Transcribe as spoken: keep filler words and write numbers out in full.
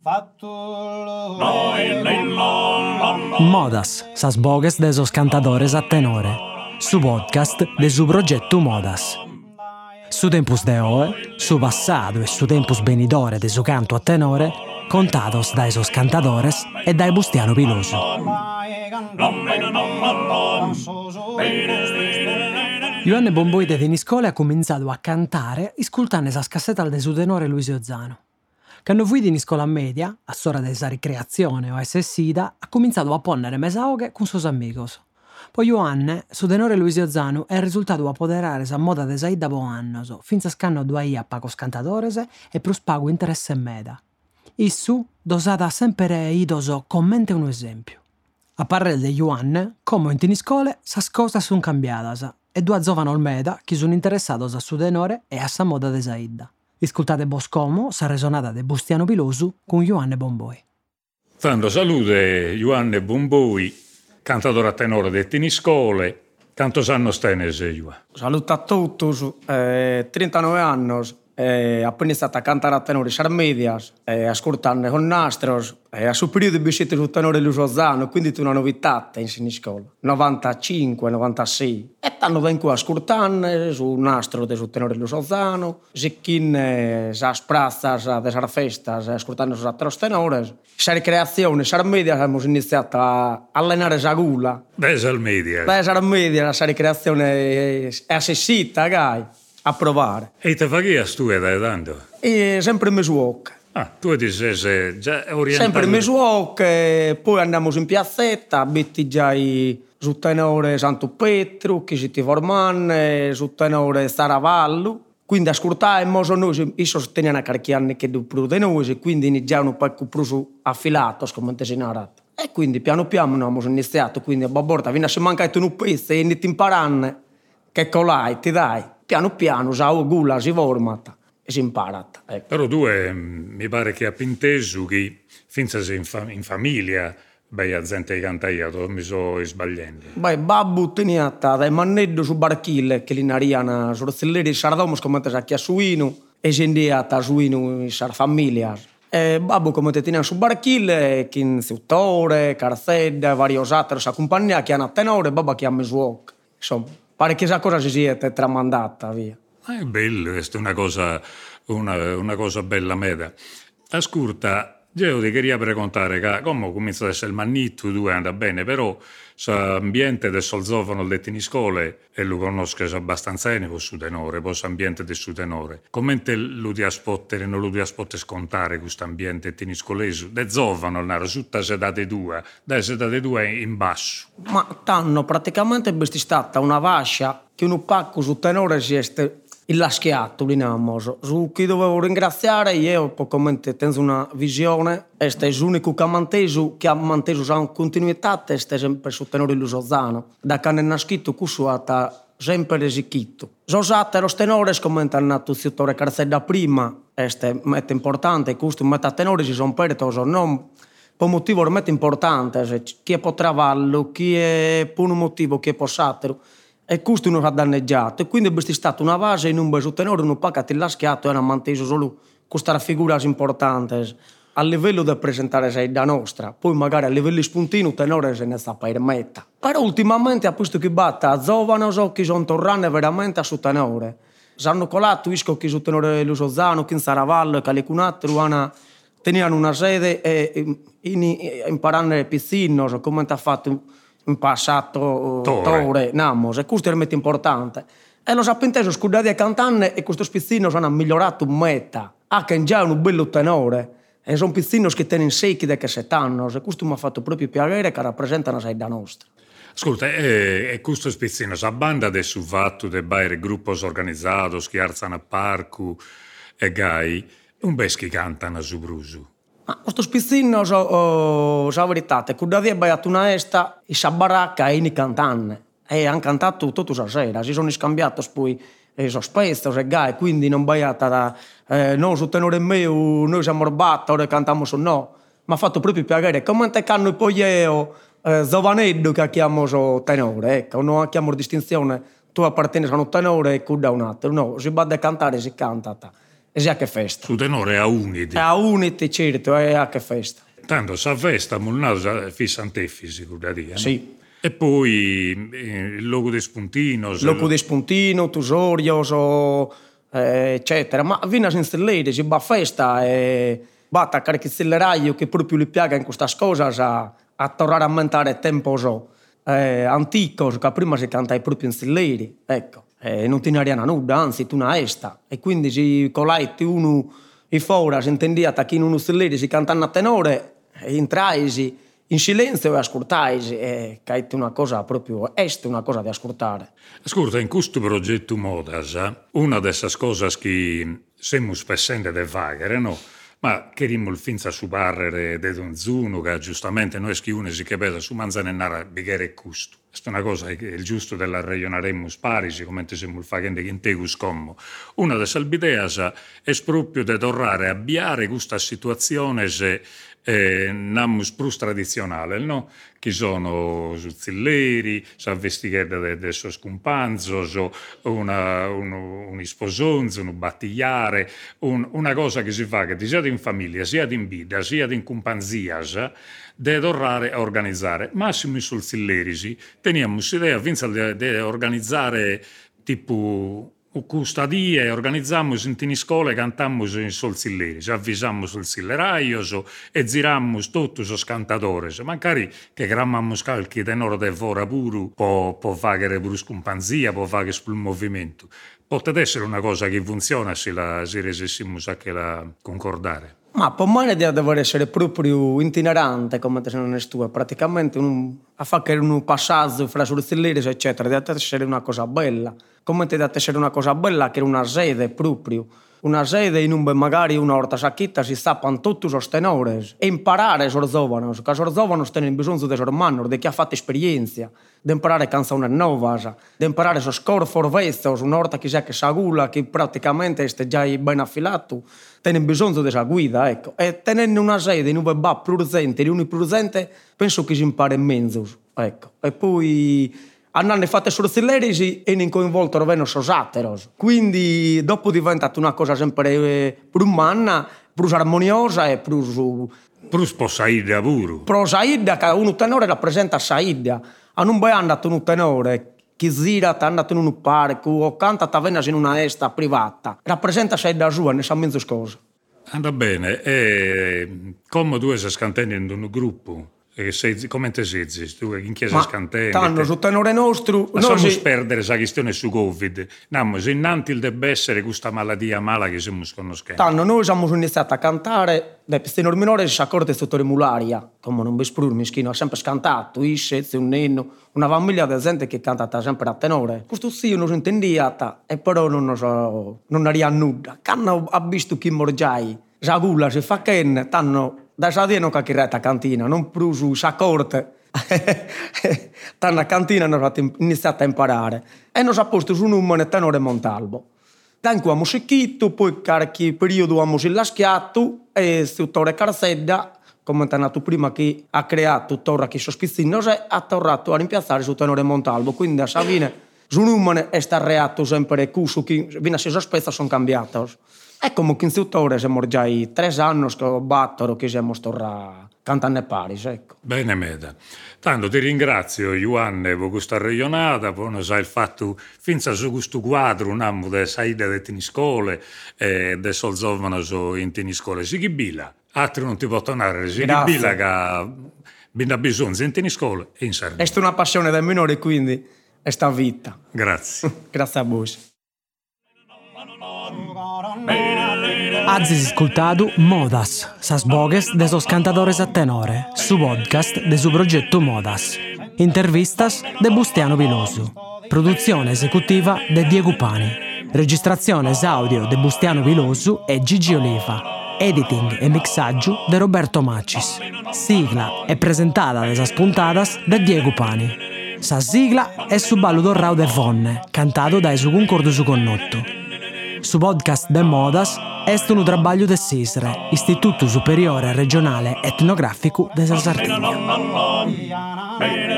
Modas, sas bogues de esos cantadores a tenore. Su podcast de su progetto Modas. Su tempus de oe, su passadu e su tempus benidore de su canto a tenore, contados da esos cantadores e dai Bustiano Pilosu. Ioanne Bomboi de Teniscole ha cominciato a cantare iscultando esas cassetas de su tenore Luisio Zanu. Quando fui in scuola media, a s'ora de sa ricreazione o essida, ha cominciato a ponnere mesaughe con sos amigos. Poi Ioanne, su tenore Luisio Zanu, è risultato apoderare sa moda de saida po annos, finza scanno duaia pagos cantadores e plus pago interesse meda. Issu dosata sempre idoso commente un esempio. A parere de Ioanne, come in Teniscole, sas cosas sono cambiadas e due giovani olmeda che sono interessados a su tenore e a sa moda de saida. Ascoltate Boscomo, sa resonata de Bustiano Pilosu con Ioanne Bomboi. Tanto salute Ioanne Bomboi, cantatore a tenore de Teniscole. Quantos annos tenes, Ioanne? Saluto a tutti, eh, trentanove anni, eh, appena iniziato a cantare a tenore Sarmedias, eh, ascoltando con nastros, eh, a su periodo biscette sul tenore Luisio Zanu, quindi è una novità in Teniscole, novantacinque novantasei. E tanto vengo ascoltando su nastro del tenore Luisio Zanu, sicchine, sa sprazzas, de sar festas, ascoltando su altri tenores. Sa ricreazione, Sarmedias, abbiamo iniziato a allenare sa gula. Da Sarmedias? Da Sarmedias, sa ricreazione è assistita, gai. A provare. E te faghias tu da tanto? E sempre mesuoc. Ah, tu ti sei già orientato? Sempre mesuoc, poi andiamo in piazzetta, metti già su tenore Santo Petru, che si ti formano, su tenore Saravallo. Quindi ascoltiamo, noi, io sosteniamo qualche anno che più di noi, quindi già un po' più affilato, come ti sei narrato. E quindi piano piano abbiamo iniziato, quindi a borda, fino a se mancato un pezzo e inizi imparando, che colai ti dai. Piano piano, sa gula si formata e si impara. Ecco. Però tu eh, mi pare che a inteso che finza sei in, fam- in famiglia, beh, a gente che canta io, mi sto sbagliando. Beh, babbo tenia dai manneddo su barchille che li nariana sorzelleri di sardomos come te sa chiasuino e sendiata suino in sar famiglia. E babbo come te tenia su barchille che in settore, carzedda, varios altri sa compagnia che hanno a tenore, babba che ha mesuoc. Insomma. Pare che questa cosa si sia tramandata via. È bello, questa è una cosa, una, una cosa bella meda. Ascolta, io ti queria preguntare che come comincia ad essere il mannitto, tu anda bene, però l'ambiente del solzofano del Teniscole e lo conosco abbastanza bene per su tenore, per l'ambiente del su tenore. Come te lo ti aspetti, non lo ti aspetti scontare questo ambiente teniscolese? De zofano, naro, su da sedate due, da sedate due in basso. Ma tanno praticamente è stata una vascia che un pacco su tenore si è il laschiato, diciamo. Su chi dovevo ringraziare, io come tengo una visione, questo è l'unico che ha manteso, che ha manteso una continuità, questo è sempre su tenore Luisio Zanu. Da quando è nascito, questo ha sempre resichito. Sosate lo tenore, come è nato il settore carzedda prima, questo è molto importante, questo metà tenore si sono persi, non per un motivo veramente importante, chi è per travallo, chi è per un motivo, chi è per satiro. E questo non ha danneggiato e quindi è stata una base in un bel tenore un po' che lasciato e hanno manteso solo queste figure importanti a livello da presentare sei da nostra, poi magari a livello spuntino il tenore se ne sta per metta. Però ultimamente a questo che batta a giovani so che sono tornati veramente a su tenore sanno colato isco che su tenore Luisio Zanu che in Saravallo e Calicunat ruana tenevano una sede e imparando pizzino come ha fatto in passato tore, namos, e questo è veramente importante. E lo sapete, scusate a cantare e questo pizzino hanno migliorato un meta, anche già un bello tenore, e sono pizzini che tengono secchi da che sett'anni, e questo mi ha fatto proprio piacere che rappresentano la da nostra. Ascolta, e, e questo pizzino, sa banda del su fatto de baire gruppi organizzati, che alzano a parco e gai, un beschi cantano su brusu. Ma questo spizzino, so, oh, la verità, è che da via baiato una esta, e sa baracca e i cantanne. E hanno cantato tutta la sera, si sono scambiati poi e sono spesso, e gai, quindi non baiata da, eh, no, su tenore mio, noi siamo rubati, ora cantiamo su no. Mi ha fatto proprio piacere, come te canno poi io, eh, giovanetto che chiamo su tenore, ecco, non chiamo distinzione, tu appartieni a un tenore e tu da un altro, no, si va a cantare, si canta. e sia che festa. Su tenore a uniti. A uniti, certo, e a che festa. Tanto sa festa, mulnato fissa antefisi, cura dia. Sì. No? E poi eh, il logo di spuntino. Il logo lo... di spuntino, tusorio, so, eh, eccetera. Ma vina in stellere, si va a festa e batta carichi stelleraio che proprio li piaga in questa cosa a, a tornare a mentare tempo so. Eh, antico, che prima si cantava proprio in stelleri, ecco. Eh, non ti ne ariana nuda, anzi tu una esta. E quindi si colaiti uno i fora, si intendia che in uno stelleri si cantano a tenore, e intraisi in silenzio e ascoltaisi, e caiti una cosa proprio, est una cosa da ascoltare. Ascolta, in questo progetto Modas, una delle cose che siamo spessende de vaghere, no? Ma che rimmo finza su parrere de Donzuno, che giustamente noi schiune si capita su manzanennara bighere e custo. Questa è una cosa che è il giusto della regionaremus parisi, come te siamo facendo che in tegus commo. Una delle salbideas è proprio di tornare a avviare questa situazione se eh, namus plus tradizionale, no? Che sono zuzzilleri, sa vestighetta de, de sos cumpanzos, una, un, un isposonzo, un battigliare, un, una cosa che si fa che sia in famiglia, sia in vita, sia in cumpanzias, de tornare a organizzare. Massimo sul zillerisi, teniamo l'idea di organizzare tipo custadie, organizziamo in scuole, cantiamo in sol zillerisi, avvisiamo sul zilleraio e giriamo tutti i cantatori. Magari che grammiamo qualche tenore de fora pure può, può fare pure scumpanzia, può fare sul movimento. Potrebbe essere una cosa che funziona se la si resessimo a che la concordare. Ma per me deve essere proprio itinerante, come te se non è tu, praticamente un, a fare un passaggio fra sul zillerisi, eccetera, deve essere una cosa bella. Come deve essere una cosa bella che è una sede proprio, una sede in un magari una volta sacchita si sappano tutti i tenori e imparare sui giovani, che i giovani hanno bisogno di hermanos, di chi ha fatto esperienza, di imparare canzoni nuove, di imparare su score forvezzo, una volta che sia che sa gula, che praticamente è già ben affilato, hanno bisogno di esa guida, ecco. E tenendo una sede in un va presente, in un presente, penso che si impara meno, ecco. E poi hanno fatto solo zillerisi e non coinvolto vengono sosateros. Quindi dopo diventa una cosa sempre più umana, più armoniosa e più... Più sposaida pure. Pro saida, che un tenore rappresenta saida. A non vai andato un tenore che gira, è andato in un parco o canta in una esta privata. Rappresenta saida sua, ne sa mezzo cosa. Anda bene. E come tu sei scantando in un gruppo? E sei, come te sei? Tu in chiesa scantene? Tanto su tenore nostro... Lasciamo si... perdere questa questione su Covid. Andiamo, se innanti il debba essere questa malattia mala che siamo sconoscenti. Tanto noi siamo iniziati a cantare, da tenore minore si accorge sotto mularia, come non vi spruno, mischino, ha sempre scantato, isce, un neno, una famiglia di gente che canta sempre a tenore. Questo sì, non si intendia, e però non so, non aria nulla. Quando ha visto chi morgiai, la gula si fa che tanto... Da Sadia che retta cantina, non più su saccorte. Tanto cantina hanno iniziato a imparare. E non si ha posto su un numero tenore Montalbo. Tanto abbiamo secchito, poi qualche periodo abbiamo lasciato e il dottore Carzedda, come è nato prima che ha creato tuttora che sospizzino, ha tornato a rimpiazzare su tenore Montalbo. Quindi a Savine, su numero è stato sempre cusso, che viene a sospezza sono cambiati. E come che in tuttora siamo già i tre anni che battono che siamo tornati cantando Paris, ecco. Bene, Meda. Tanto ti ringrazio, Ioanne, per questa regionata, poi non sai il fatto, finza su questo quadro, un anno di saida di teniscole e di sol giovane in teniscole. Si chibila, altri non ti può tornare, si chibila che ha bisogno in teniscole e in Sardegna. È una passione del minore, quindi è sta vita. Grazie. Grazie a voi. Hazis ascoltado Modas, sas bogues de sos cantadores a tenore, su podcast de su progetto Modas. Intervistas de Bustiano Pilosu. Produzione esecutiva de Diego Pani. Registrazione audio de Bustiano Pilosu e Gigi Oliva. Editing e mixaggio de Roberto Macis. Sigla è presentata de sas puntadas de Diego Pani. Sa sigla è su ballo dorrao de Vonne, cantato da su concordo su connotto. Su podcast de Modas est un trabalho de SISRE, Istituto Superiore Regionale Etnografico de Sardegna.